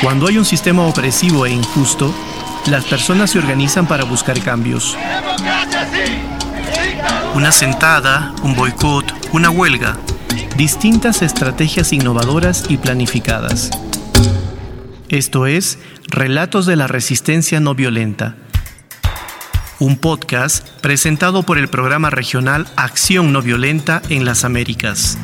Cuando hay un sistema opresivo e injusto, las personas se organizan para buscar cambios. Una sentada, un boicot, una huelga. Distintas estrategias innovadoras y planificadas. Esto es Relatos de la Resistencia No Violenta. Un podcast presentado por el programa regional Acción No Violenta en las Américas.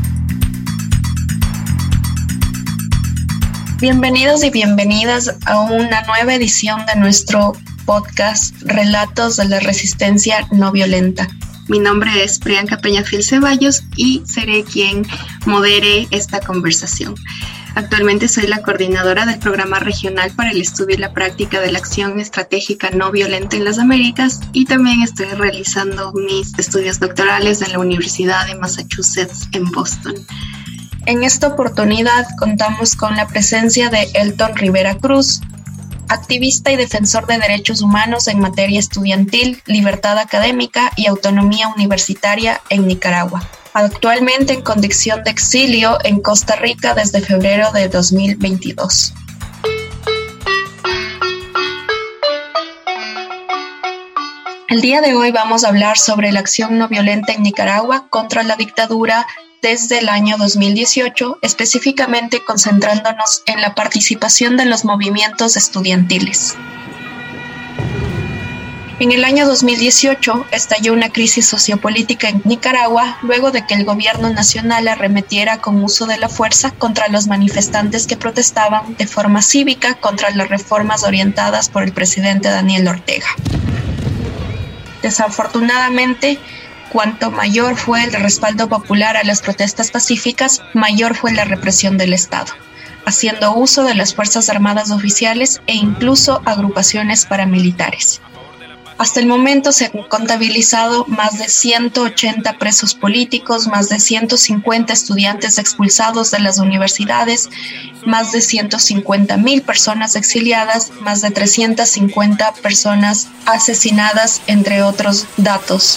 Bienvenidos y bienvenidas a una nueva edición de nuestro podcast Relatos de la Resistencia No Violenta. Mi nombre es Priyanka Peñafil Ceballos y seré quien modere esta conversación. Actualmente soy la coordinadora del Programa Regional para el Estudio y la Práctica de la Acción Estratégica No Violenta en las Américas y también estoy realizando mis estudios doctorales en la Universidad de Massachusetts en Boston. En esta oportunidad contamos con la presencia de Elton Rivera Cruz, activista y defensor de derechos humanos en materia estudiantil, libertad académica y autonomía universitaria en Nicaragua. Actualmente en condición de exilio en Costa Rica desde febrero de 2022. El día de hoy vamos a hablar sobre la acción no violenta en Nicaragua contra la dictadura desde el año 2018, específicamente concentrándonos en la participación de los movimientos estudiantiles. En el año 2018 estalló una crisis sociopolítica en Nicaragua luego de que el gobierno nacional arremetiera con uso de la fuerza contra los manifestantes que protestaban de forma cívica contra las reformas orientadas por el presidente Daniel Ortega. Desafortunadamente, cuanto mayor fue el respaldo popular a las protestas pacíficas, mayor fue la represión del Estado, haciendo uso de las Fuerzas Armadas oficiales e incluso agrupaciones paramilitares. Hasta el momento se han contabilizado más de 180 presos políticos, más de 150 estudiantes expulsados de las universidades, más de 150,000 personas exiliadas, más de 350 personas asesinadas, entre otros datos.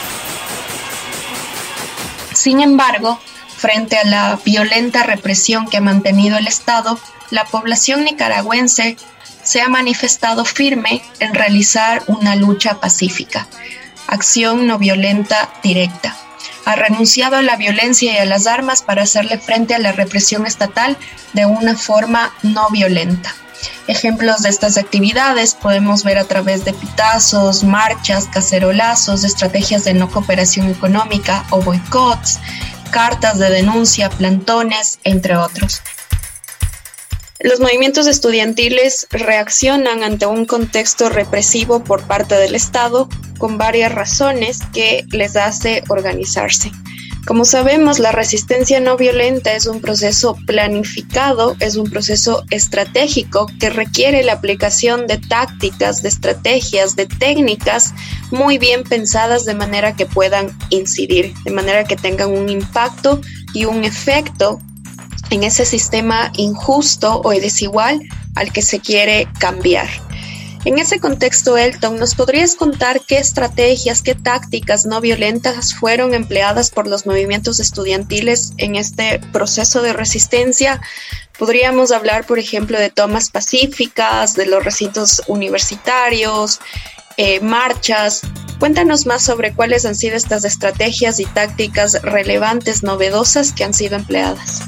Sin embargo, frente a la violenta represión que ha mantenido el Estado, la población nicaragüense se ha manifestado firme en realizar una lucha pacífica, acción no violenta directa. Ha renunciado a la violencia y a las armas para hacerle frente a la represión estatal de una forma no violenta. Ejemplos de estas actividades podemos ver a través de pitazos, marchas, cacerolazos, estrategias de no cooperación económica o boicots, cartas de denuncia, plantones, entre otros. Los movimientos estudiantiles reaccionan ante un contexto represivo por parte del Estado con varias razones que les hace organizarse. Como sabemos, la resistencia no violenta es un proceso planificado, es un proceso estratégico que requiere la aplicación de tácticas, de estrategias, de técnicas muy bien pensadas de manera que puedan incidir, de manera que tengan un impacto y un efecto en ese sistema injusto o desigual al que se quiere cambiar. En ese contexto, Elton, ¿nos podrías contar qué estrategias, qué tácticas no violentas fueron empleadas por los movimientos estudiantiles en este proceso de resistencia? Podríamos hablar, por ejemplo, de tomas pacíficas, de los recintos universitarios, marchas. Cuéntanos más sobre cuáles han sido estas estrategias y tácticas relevantes, novedosas que han sido empleadas.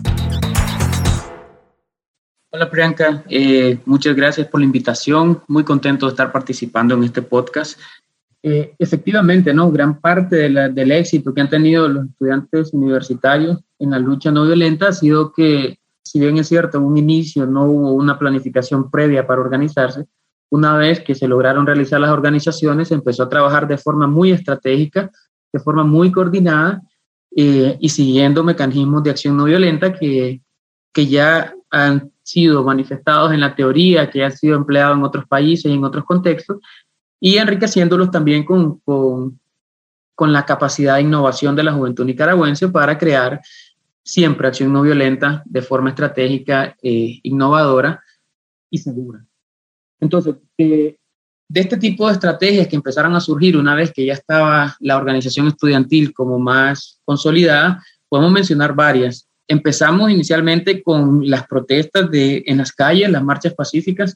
Hola Priyanka, muchas gracias por la invitación, muy contento de estar participando en este podcast. Efectivamente, ¿no? Gran parte del éxito que han tenido los estudiantes universitarios en la lucha no violenta ha sido que, si bien es cierto, en un inicio no hubo una planificación previa para organizarse, una vez que se lograron realizar las organizaciones, se empezó a trabajar de forma muy estratégica, de forma muy coordinada y siguiendo mecanismos de acción no violenta que ya han sido manifestados en la teoría, que han sido empleados en otros países y en otros contextos, y enriqueciéndolos también con la capacidad de innovación de la juventud nicaragüense para crear siempre acción no violenta de forma estratégica, innovadora y segura. Entonces, de este tipo de estrategias que empezaron a surgir una vez que ya estaba la organización estudiantil como más consolidada, podemos mencionar varias. empezamos inicialmente con las protestas en las calles, las marchas pacíficas,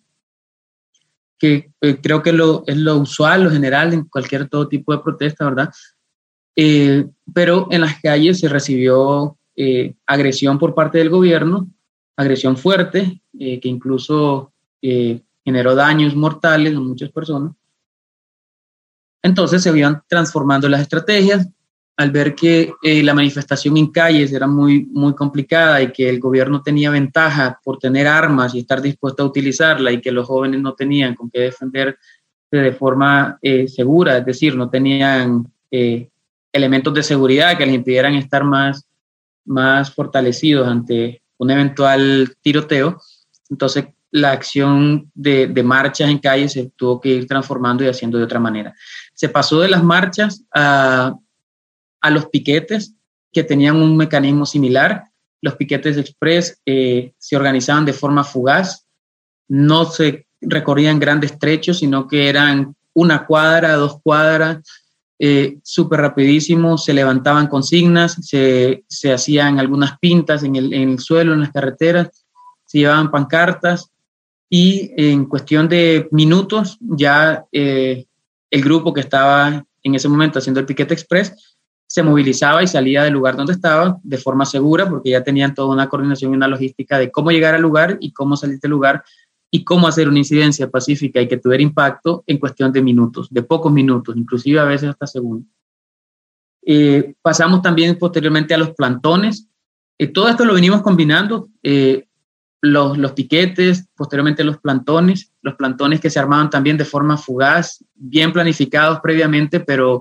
que creo que es lo usual, lo general en cualquier todo tipo de protesta, ¿verdad? Pero en las calles se recibió agresión por parte del gobierno, agresión fuerte, que incluso generó daños mortales a muchas personas. Entonces se iban transformando las estrategias al ver que la manifestación en calles era muy, muy complicada y que el gobierno tenía ventaja por tener armas y estar dispuesto a utilizarla y que los jóvenes no tenían con qué defenderse de forma segura, es decir, no tenían elementos de seguridad que les impidieran estar más fortalecidos ante un eventual tiroteo. Entonces la acción de marchas en calles se tuvo que ir transformando y haciendo de otra manera. Se pasó de las marchas a los piquetes, que tenían un mecanismo similar. Los piquetes express se organizaban de forma fugaz, no se recorrían grandes trechos, sino que eran 1 cuadra, 2 cuadras, súper rapidísimo, se levantaban consignas, se hacían algunas pintas en el suelo, en las carreteras, se llevaban pancartas y en cuestión de minutos ya el grupo que estaba en ese momento haciendo el piquete express se movilizaba y salía del lugar donde estaba de forma segura, porque ya tenían toda una coordinación y una logística de cómo llegar al lugar y cómo salir del lugar y cómo hacer una incidencia pacífica y que tuviera impacto en cuestión de minutos, de pocos minutos, inclusive a veces hasta segundos. Pasamos también posteriormente a los plantones. Todo esto lo venimos combinando, los piquetes, posteriormente los plantones que se armaban también de forma fugaz, bien planificados previamente, pero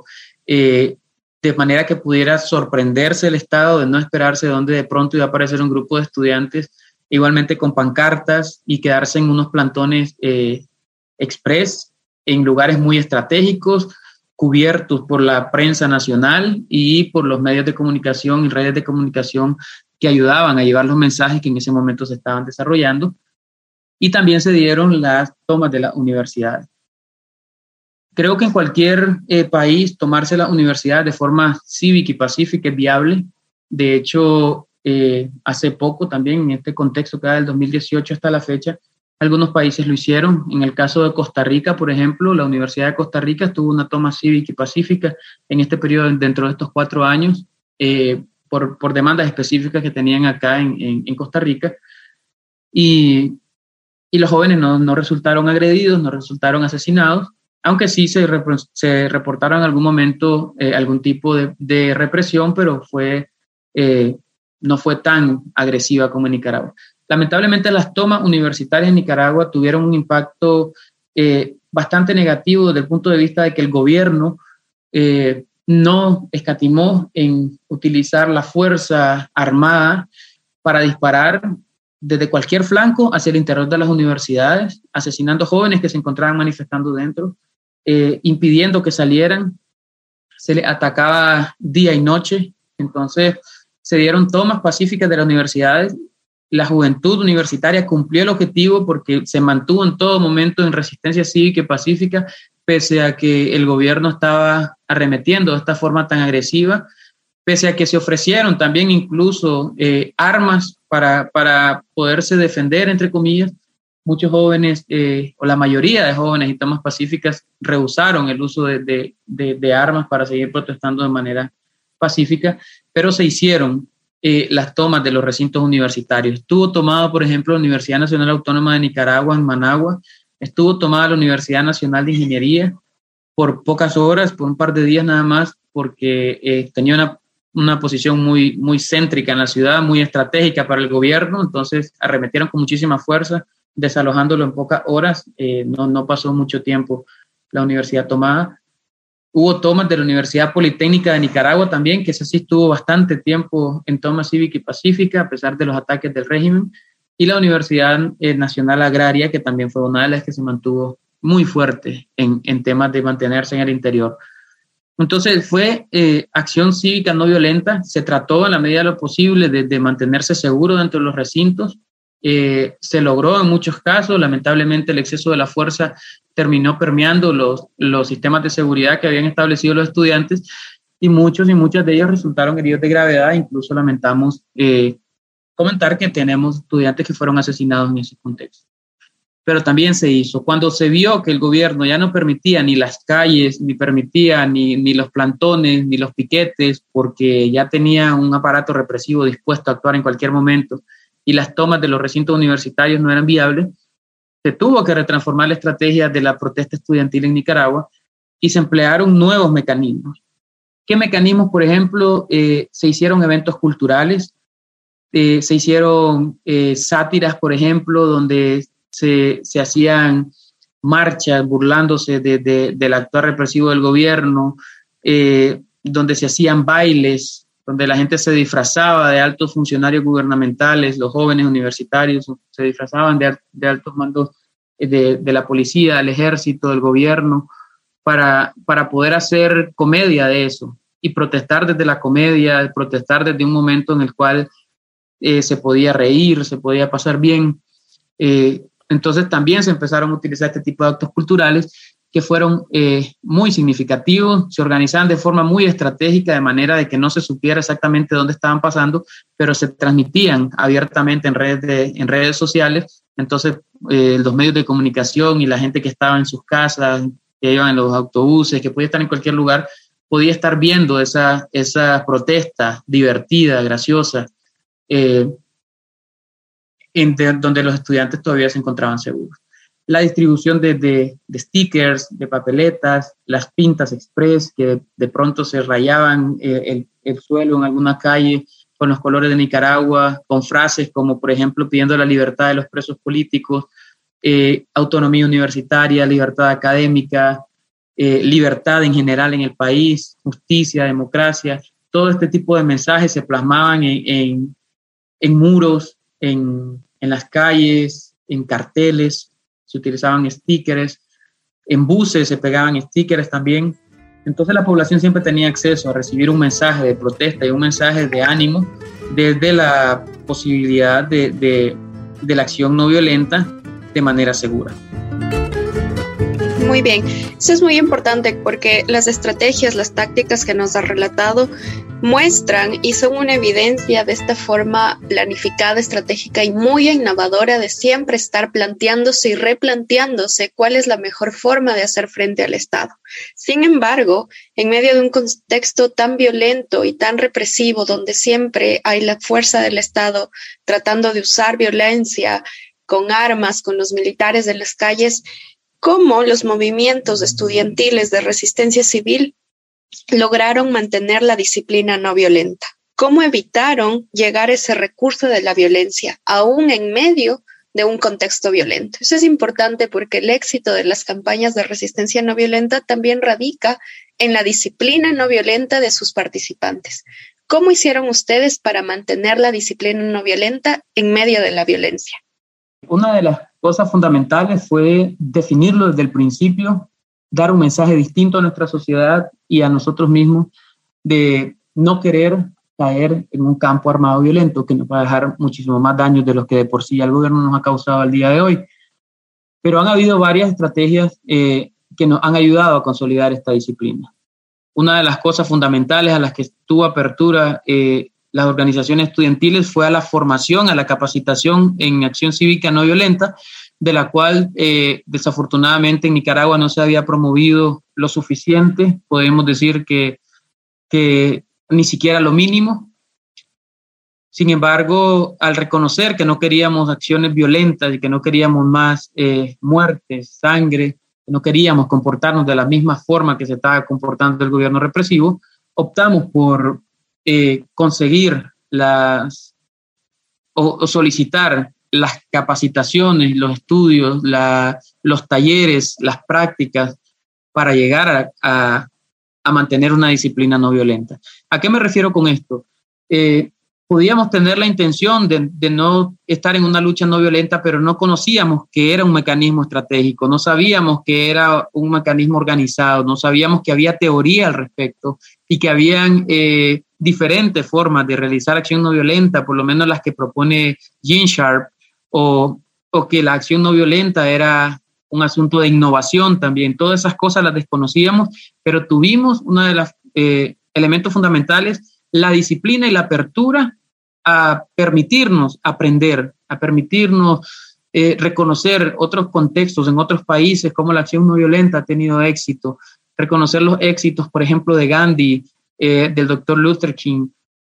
de manera que pudiera sorprenderse el Estado, de no esperarse donde de pronto iba a aparecer un grupo de estudiantes, igualmente con pancartas y quedarse en unos plantones express en lugares muy estratégicos, cubiertos por la prensa nacional y por los medios de comunicación y redes de comunicación que ayudaban a llevar los mensajes que en ese momento se estaban desarrollando. Y también se dieron las tomas de las universidades. Creo que en cualquier país tomarse la universidad de forma cívica y pacífica es viable. De hecho, hace poco también, en este contexto que va del 2018 hasta la fecha, algunos países lo hicieron. En el caso de Costa Rica, por ejemplo, la Universidad de Costa Rica tuvo una toma cívica y pacífica en este periodo, dentro de estos 4 años, por demandas específicas que tenían acá en Costa Rica. Y los jóvenes no resultaron agredidos, no resultaron asesinados, aunque sí se reportaron en algún momento algún tipo de represión, pero no fue tan agresiva como en Nicaragua. Lamentablemente las tomas universitarias en Nicaragua tuvieron un impacto bastante negativo desde el punto de vista de que el gobierno no escatimó en utilizar la fuerza armada para disparar desde cualquier flanco hacia el interior de las universidades, asesinando jóvenes que se encontraban manifestando dentro, impidiendo que salieran, se les atacaba día y noche. Entonces se dieron tomas pacíficas de las universidades. La juventud universitaria cumplió el objetivo porque se mantuvo en todo momento en resistencia cívica y pacífica, pese a que el gobierno estaba arremetiendo de esta forma tan agresiva, pese a que se ofrecieron también incluso armas para poderse defender, entre comillas. Muchos jóvenes, o la mayoría de jóvenes y tomas pacíficas, rehusaron el uso de armas para seguir protestando de manera pacífica, pero se hicieron las tomas de los recintos universitarios. Estuvo tomado, por ejemplo, la Universidad Nacional Autónoma de Nicaragua en Managua, estuvo tomada la Universidad Nacional de Ingeniería por pocas horas, por un par de días nada más, porque tenía una posición muy, muy céntrica en la ciudad, muy estratégica para el gobierno. Entonces arremetieron con muchísima fuerza, desalojándolo en pocas horas. No pasó mucho tiempo la universidad tomada. Hubo tomas de la Universidad Politécnica de Nicaragua también, que esa sí estuvo bastante tiempo en toma cívica y pacífica, a pesar de los ataques del régimen. Y la Universidad Nacional Agraria, que también fue una de las que se mantuvo muy fuerte en temas de mantenerse en el interior. Entonces fue acción cívica no violenta. Se trató en la medida de lo posible de mantenerse seguro dentro de los recintos. Se logró en muchos casos. Lamentablemente el exceso de la fuerza terminó permeando los sistemas de seguridad que habían establecido los estudiantes, y muchos y muchas de ellos resultaron heridos de gravedad. Incluso lamentamos comentar que tenemos estudiantes que fueron asesinados en ese contexto. Pero también se hizo. Cuando se vio que el gobierno ya no permitía ni las calles, ni permitía ni los plantones, ni los piquetes, porque ya tenía un aparato represivo dispuesto a actuar en cualquier momento y las tomas de los recintos universitarios no eran viables, se tuvo que retransformar la estrategia de la protesta estudiantil en Nicaragua y se emplearon nuevos mecanismos. ¿Qué mecanismos? Por ejemplo, se hicieron eventos culturales, se hicieron sátiras, por ejemplo, donde se hacían marchas burlándose del actuar represivo del gobierno, donde se hacían bailes, donde la gente se disfrazaba de altos funcionarios gubernamentales, los jóvenes universitarios se disfrazaban de altos mandos de la policía, del ejército, del gobierno, para poder hacer comedia de eso y protestar desde la comedia, protestar desde un momento en el cual se podía reír, se podía pasar bien. Entonces también se empezaron a utilizar este tipo de actos culturales que fueron muy significativos, se organizaban de forma muy estratégica, de manera de que no se supiera exactamente dónde estaban pasando, pero se transmitían abiertamente en redes sociales. Entonces los medios de comunicación y la gente que estaba en sus casas, que iban en los autobuses, que podía estar en cualquier lugar, podía estar viendo esa protesta divertida, graciosa, donde los estudiantes todavía se encontraban seguros. La distribución de stickers, de papeletas, las pintas express que de pronto se rayaban el suelo en alguna calle con los colores de Nicaragua, con frases como, por ejemplo, pidiendo la libertad de los presos políticos, autonomía universitaria, libertad académica, libertad en general en el país, justicia, democracia. Todo este tipo de mensajes se plasmaban en muros, en las calles, en carteles, se utilizaban stickers, en buses se pegaban stickers también. Entonces la población siempre tenía acceso a recibir un mensaje de protesta y un mensaje de ánimo desde la posibilidad de la acción no violenta de manera segura. Muy bien, eso es muy importante porque las estrategias, las tácticas que nos ha relatado muestran y son una evidencia de esta forma planificada, estratégica y muy innovadora de siempre estar planteándose y replanteándose cuál es la mejor forma de hacer frente al Estado. Sin embargo, en medio de un contexto tan violento y tan represivo, donde siempre hay la fuerza del Estado tratando de usar violencia con armas, con los militares de las calles, cómo los movimientos estudiantiles de resistencia civil lograron mantener la disciplina no violenta, cómo evitaron llegar a ese recurso de la violencia, aún en medio de un contexto violento. Eso es importante porque el éxito de las campañas de resistencia no violenta también radica en la disciplina no violenta de sus participantes. ¿Cómo hicieron ustedes para mantener la disciplina no violenta en medio de la violencia? Una de las cosas fundamentales fue definirlo desde el principio, dar un mensaje distinto a nuestra sociedad y a nosotros mismos de no querer caer en un campo armado violento que nos va a dejar muchísimo más daños de los que de por sí el gobierno nos ha causado al día de hoy. Pero han habido varias estrategias que nos han ayudado a consolidar esta disciplina. Una de las cosas fundamentales a las que tuvo apertura las organizaciones estudiantiles fue a la formación, a la capacitación en acción cívica no violenta, de la cual desafortunadamente en Nicaragua no se había promovido lo suficiente, podemos decir que ni siquiera lo mínimo. Sin embargo, al reconocer que no queríamos acciones violentas y que no queríamos más muertes, sangre, que no queríamos comportarnos de la misma forma que se estaba comportando el gobierno represivo, optamos por conseguir o solicitar las capacitaciones, los estudios, los talleres, las prácticas para llegar a mantener una disciplina no violenta. ¿A qué me refiero con esto? Podíamos tener la intención de no estar en una lucha no violenta, pero no conocíamos que era un mecanismo estratégico, no sabíamos que era un mecanismo organizado, no sabíamos que había teoría al respecto y que habían diferentes formas de realizar acción no violenta, por lo menos las que propone Gene Sharp, o que la acción no violenta era un asunto de innovación también. Todas esas cosas las desconocíamos, pero tuvimos uno de los elementos fundamentales, la disciplina y la apertura a permitirnos aprender, a permitirnos reconocer otros contextos en otros países, cómo la acción no violenta ha tenido éxito, reconocer los éxitos, por ejemplo, de Gandhi, del Dr. Luther King,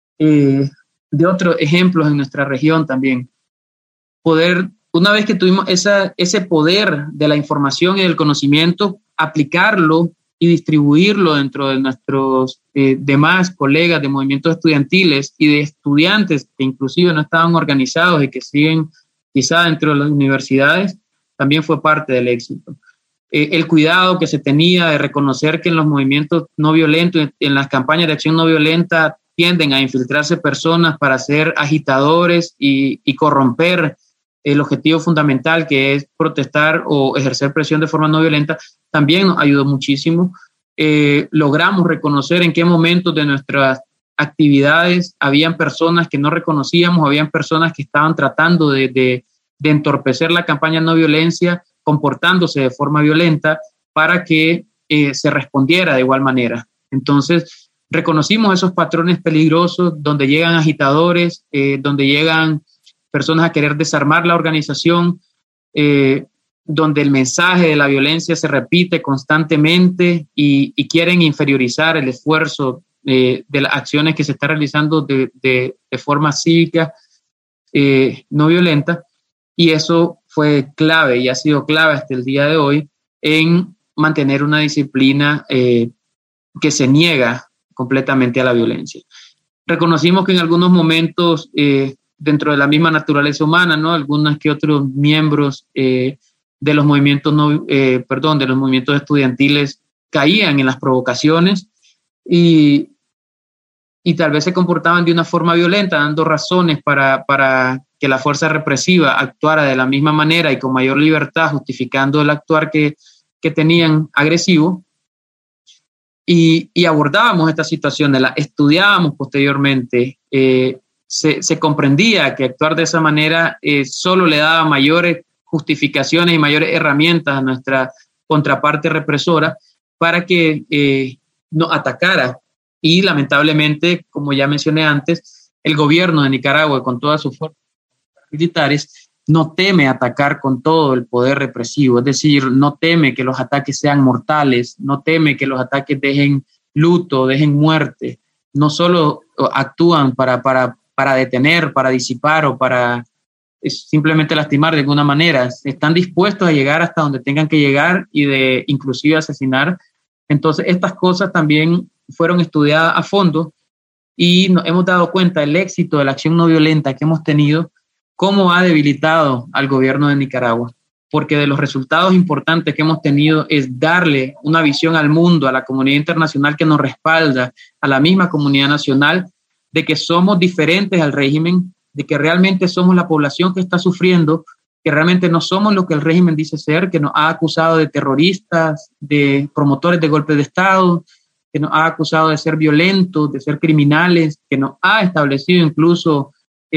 de otros ejemplos en nuestra región también. Poder, una vez que tuvimos ese poder de la información y del conocimiento, aplicarlo y distribuirlo dentro de nuestros demás colegas de movimientos estudiantiles y de estudiantes que inclusive no estaban organizados y que siguen quizá dentro de las universidades, también fue parte del éxito. El cuidado que se tenía de reconocer que en los movimientos no violentos, en las campañas de acción no violenta, tienden a infiltrarse personas para ser agitadores y corromper el objetivo fundamental, que es protestar o ejercer presión de forma no violenta, también nos ayudó muchísimo. Logramos reconocer en qué momentos de nuestras actividades habían personas que no reconocíamos, habían personas que estaban tratando de entorpecer la campaña no violencia, comportándose de forma violenta para que se respondiera de igual manera. Entonces, reconocimos esos patrones peligrosos donde llegan agitadores, donde llegan personas a querer desarmar la organización, donde el mensaje de la violencia se repite constantemente y quieren inferiorizar el esfuerzo de las acciones que se están realizando de forma cívica, no violenta, y eso fue clave y ha sido clave hasta el día de hoy en mantener una disciplina que se niega completamente a la violencia. Reconocimos que en algunos momentos, dentro de la misma naturaleza humana, ¿no? Algunos que otros miembros de los movimientos de los movimientos estudiantiles caían en las provocaciones y tal vez se comportaban de una forma violenta, dando razones para que la fuerza represiva actuara de la misma manera y con mayor libertad, justificando el actuar que tenían agresivo. Y abordábamos esta situación, la estudiábamos posteriormente. Se comprendía que actuar de esa manera solo le daba mayores justificaciones y mayores herramientas a nuestra contraparte represora para que nos atacara. Y lamentablemente, como ya mencioné antes, el gobierno de Nicaragua, con todas sus fuerzas militares, no teme atacar con todo el poder represivo, es decir, no teme que los ataques sean mortales, no teme que los ataques dejen luto, dejen muerte. No solo actúan para detener, para disipar o para simplemente lastimar de alguna manera, están dispuestos a llegar hasta donde tengan que llegar y de inclusive asesinar. Entonces, estas cosas también fueron estudiadas a fondo y nos hemos dado cuenta del éxito de la acción no violenta que hemos tenido, cómo ha debilitado al gobierno de Nicaragua, porque de los resultados importantes que hemos tenido es darle una visión al mundo, a la comunidad internacional que nos respalda, a la misma comunidad nacional, de que somos diferentes al régimen, de que realmente somos la población que está sufriendo, que realmente no somos lo que el régimen dice ser, que nos ha acusado de terroristas, de promotores de golpes de Estado, que nos ha acusado de ser violentos, de ser criminales, que nos ha establecido incluso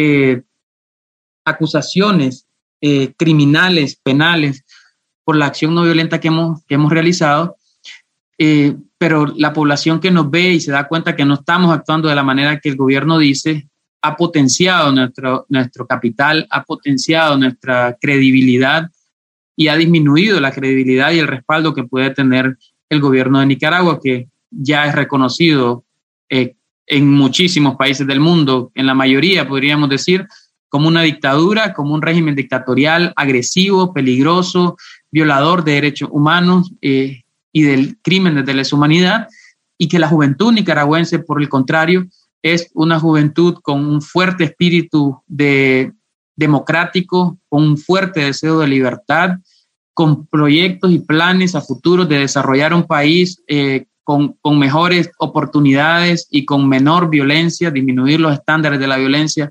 acusaciones criminales, penales, por la acción no violenta que hemos realizado, pero la población que nos ve y se da cuenta que no estamos actuando de la manera que el gobierno dice, ha potenciado nuestro capital, ha potenciado nuestra credibilidad y ha disminuido la credibilidad y el respaldo que puede tener el gobierno de Nicaragua, que ya es reconocido en muchísimos países del mundo, en la mayoría podríamos decir, como una dictadura, como un régimen dictatorial, agresivo, peligroso, violador de derechos humanos y del crimen de lesa humanidad, y que la juventud nicaragüense, por el contrario, es una juventud con un fuerte espíritu democrático, con un fuerte deseo de libertad, con proyectos y planes a futuro de desarrollar un país con mejores oportunidades y con menor violencia, disminuir los estándares de la violencia,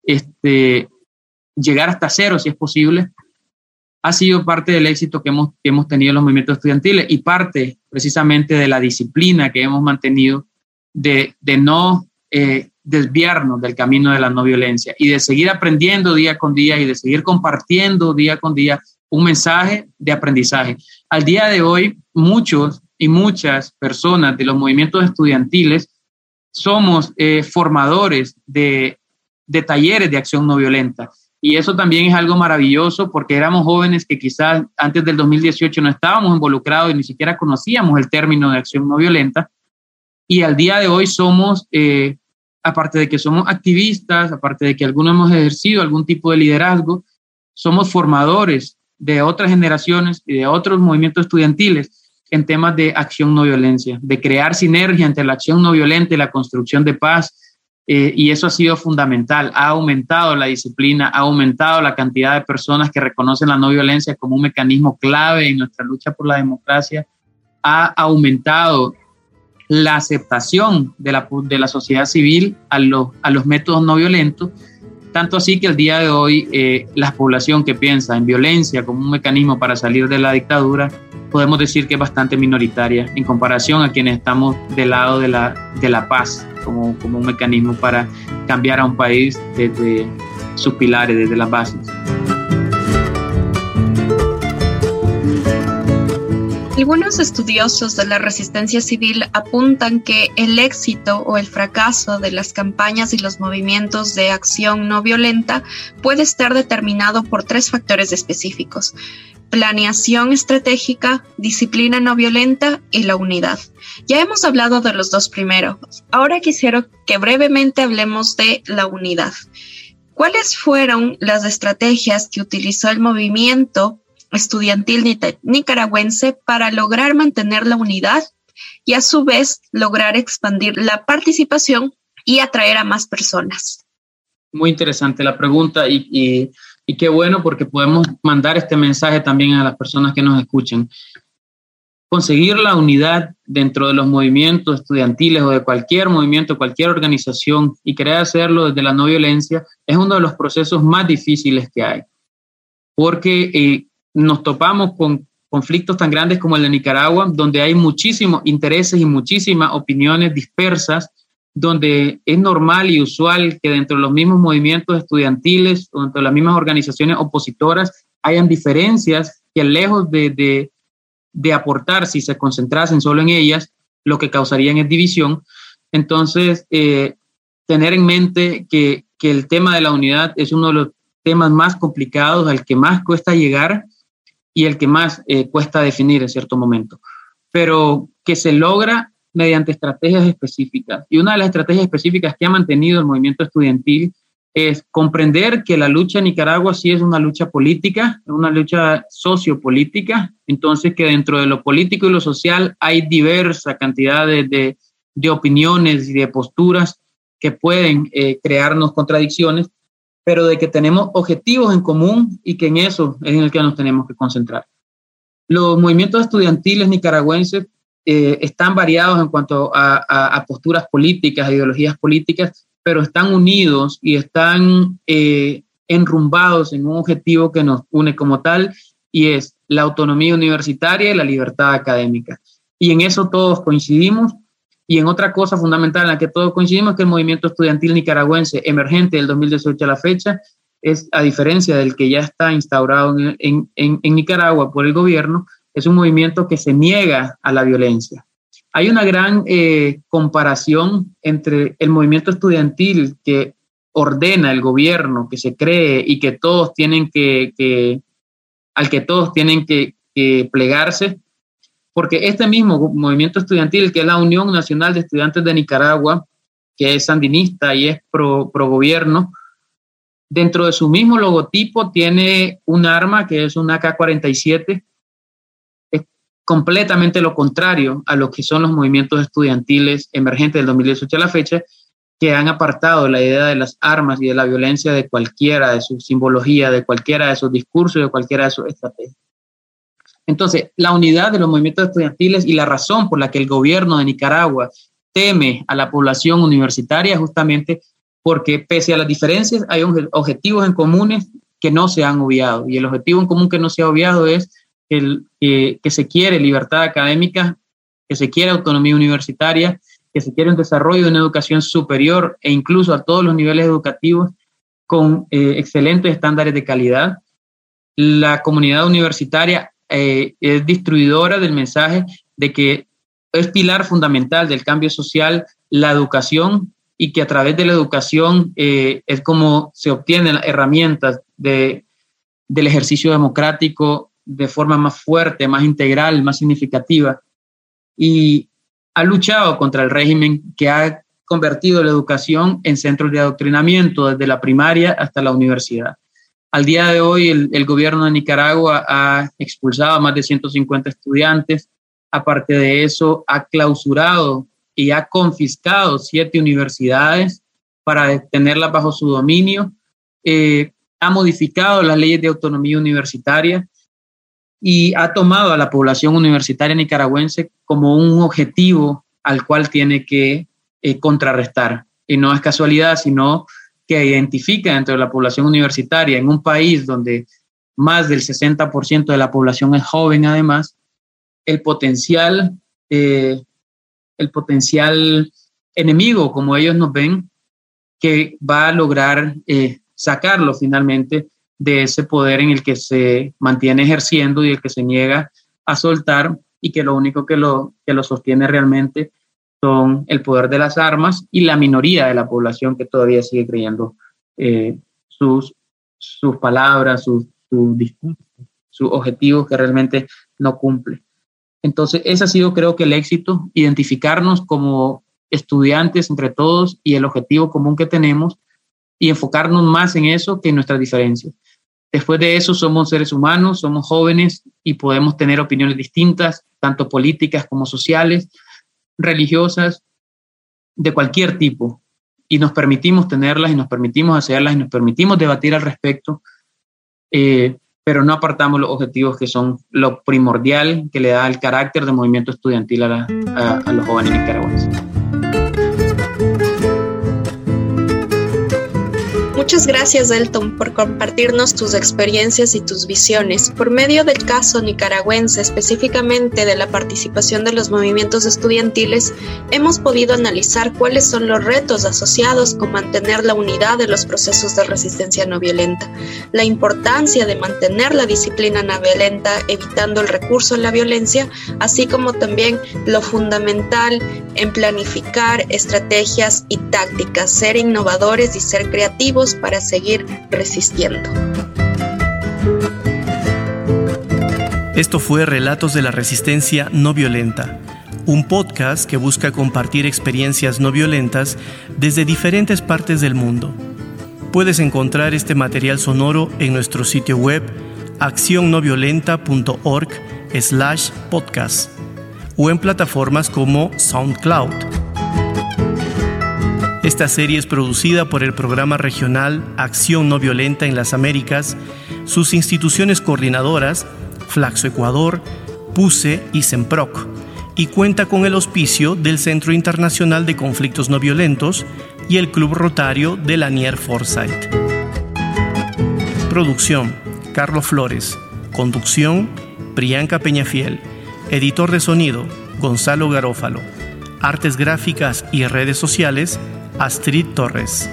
llegar hasta cero si es posible, ha sido parte del éxito que hemos tenido en los movimientos estudiantiles y parte precisamente de la disciplina que hemos mantenido de no desviarnos del camino de la no violencia y de seguir aprendiendo día con día y de seguir compartiendo día con día un mensaje de aprendizaje. Al día de hoy, muchos y muchas personas de los movimientos estudiantiles somos formadores de de talleres de acción no violenta. Y eso también es algo maravilloso porque éramos jóvenes que quizás antes del 2018 no estábamos involucrados y ni siquiera conocíamos el término de acción no violenta. Y al día de hoy somos, aparte de que somos activistas, aparte de que algunos hemos ejercido algún tipo de liderazgo, somos formadores de otras generaciones y de otros movimientos estudiantiles en temas de acción no violencia, de crear sinergia entre la acción no violenta y la construcción de paz. Y eso ha sido fundamental. Ha aumentado la disciplina, ha aumentado la cantidad de personas que reconocen la no violencia como un mecanismo clave en nuestra lucha por la democracia. Ha aumentado la aceptación de la sociedad civil a los métodos no violentos, tanto así que el día de hoy la población que piensa en violencia como un mecanismo para salir de la dictadura, podemos decir que es bastante minoritaria en comparación a quienes estamos del lado de la paz como un mecanismo para cambiar a un país desde sus pilares, desde las bases. Algunos estudiosos de la resistencia civil apuntan que el éxito o el fracaso de las campañas y los movimientos de acción no violenta puede estar determinado por 3 factores específicos: planeación estratégica, disciplina no violenta y la unidad. Ya hemos hablado de los 2 primeros. Ahora quisiera que brevemente hablemos de la unidad. ¿Cuáles fueron las estrategias que utilizó el movimiento estudiantil nicaragüense para lograr mantener la unidad y a su vez lograr expandir la participación y atraer a más personas? Muy interesante la pregunta y qué bueno porque podemos mandar este mensaje también a las personas que nos escuchan. Conseguir la unidad dentro de los movimientos estudiantiles o de cualquier movimiento, cualquier organización y querer hacerlo desde la no violencia es uno de los procesos más difíciles que hay, porque nos topamos con conflictos tan grandes como el de Nicaragua, donde hay muchísimos intereses y muchísimas opiniones dispersas, donde es normal y usual que dentro de los mismos movimientos estudiantiles o dentro de las mismas organizaciones opositoras hayan diferencias que lejos de aportar, si se concentrasen solo en ellas, lo que causarían es división. Entonces, tener en mente que el tema de la unidad es uno de los temas más complicados, al que más cuesta llegar y el que más cuesta definir en cierto momento, pero que se logra mediante estrategias específicas. Y una de las estrategias específicas que ha mantenido el movimiento estudiantil es comprender que la lucha en Nicaragua sí es una lucha política, una lucha sociopolítica, entonces que dentro de lo político y lo social hay diversa cantidad de opiniones y de posturas que pueden crearnos contradicciones, pero de que tenemos objetivos en común y que en eso es en el que nos tenemos que concentrar. Los movimientos estudiantiles nicaragüenses están variados en cuanto a posturas políticas, ideologías políticas, pero están unidos y están enrumbados en un objetivo que nos une como tal, y es la autonomía universitaria y la libertad académica. Y en eso todos coincidimos. Y en otra cosa fundamental en la que todos coincidimos es que el movimiento estudiantil nicaragüense emergente del 2018 a la fecha es, a diferencia del que ya está instaurado en Nicaragua por el gobierno, es un movimiento que se niega a la violencia. Hay una gran comparación entre el movimiento estudiantil que ordena el gobierno, que se cree y que todos tienen al que todos tienen que plegarse, porque este mismo movimiento estudiantil, que es la Unión Nacional de Estudiantes de Nicaragua, que es sandinista y es pro gobierno, dentro de su mismo logotipo tiene un arma que es un AK-47, es completamente lo contrario a lo que son los movimientos estudiantiles emergentes del 2018 a la fecha, que han apartado la idea de las armas y de la violencia de cualquiera de su simbología, de cualquiera de sus discursos, de cualquiera de sus estrategias. Entonces, la unidad de los movimientos estudiantiles y la razón por la que el gobierno de Nicaragua teme a la población universitaria es justamente porque pese a las diferencias hay objetivos en comunes que no se han obviado. Y el objetivo en común que no se ha obviado es que se quiere libertad académica, que se quiere autonomía universitaria, que se quiere un desarrollo de una educación superior e incluso a todos los niveles educativos con excelentes estándares de calidad. La comunidad universitaria es distribuidora del mensaje de que es pilar fundamental del cambio social la educación y que a través de la educación es como se obtienen las herramientas del ejercicio democrático de forma más fuerte, más integral, más significativa, y ha luchado contra el régimen que ha convertido la educación en centros de adoctrinamiento desde la primaria hasta la universidad. Al día de hoy, el gobierno de Nicaragua ha expulsado a más de 150 estudiantes. Aparte de eso, ha clausurado y ha confiscado 7 universidades para tenerlas bajo su dominio. Ha modificado las leyes de autonomía universitaria y ha tomado a la población universitaria nicaragüense como un objetivo al cual tiene que contrarrestar. Y no es casualidad, sino que identifica dentro de la población universitaria, en un país donde más del 60% de la población es joven, además, el potencial enemigo, como ellos nos ven, que va a lograr sacarlo finalmente de ese poder en el que se mantiene ejerciendo y el que se niega a soltar, y que lo único que lo sostiene realmente son el poder de las armas y la minoría de la población que todavía sigue creyendo sus palabras, sus discursos, sus objetivos que realmente no cumple. Entonces, ese ha sido, creo que, el éxito, identificarnos como estudiantes entre todos y el objetivo común que tenemos, y enfocarnos más en eso que en nuestras diferencias. Después de eso, somos seres humanos, somos jóvenes y podemos tener opiniones distintas, tanto políticas como sociales, religiosas, de cualquier tipo, y nos permitimos tenerlas y nos permitimos hacerlas y nos permitimos debatir al respecto, pero no apartamos los objetivos que son lo primordial que le da el carácter de movimiento estudiantil a los jóvenes nicaragüenses. Muchas gracias, Elton, por compartirnos tus experiencias y tus visiones. Por medio del caso nicaragüense, específicamente de la participación de los movimientos estudiantiles, hemos podido analizar cuáles son los retos asociados con mantener la unidad de los procesos de resistencia no violenta, la importancia de mantener la disciplina no violenta, evitando el recurso a la violencia, así como también lo fundamental en planificar estrategias y tácticas, ser innovadores y ser creativos para seguir resistiendo. Esto fue Relatos de la Resistencia No Violenta, un podcast que busca compartir experiencias no violentas desde diferentes partes del mundo. Puedes encontrar este material sonoro en nuestro sitio web accionnoviolenta.org/podcast o en plataformas como SoundCloud. Esta serie es producida por el Programa Regional Acción No Violenta en las Américas, sus instituciones coordinadoras, Flaxo Ecuador, PUCE y CENPROC, y cuenta con el auspicio del Centro Internacional de Conflictos No Violentos y el Club Rotario de Lanier Forsyth. Producción: Carlos Flores. Conducción: Priyanka Peñafiel. Editor de sonido: Gonzalo Garófalo. Artes gráficas y redes sociales: Astrid Torres.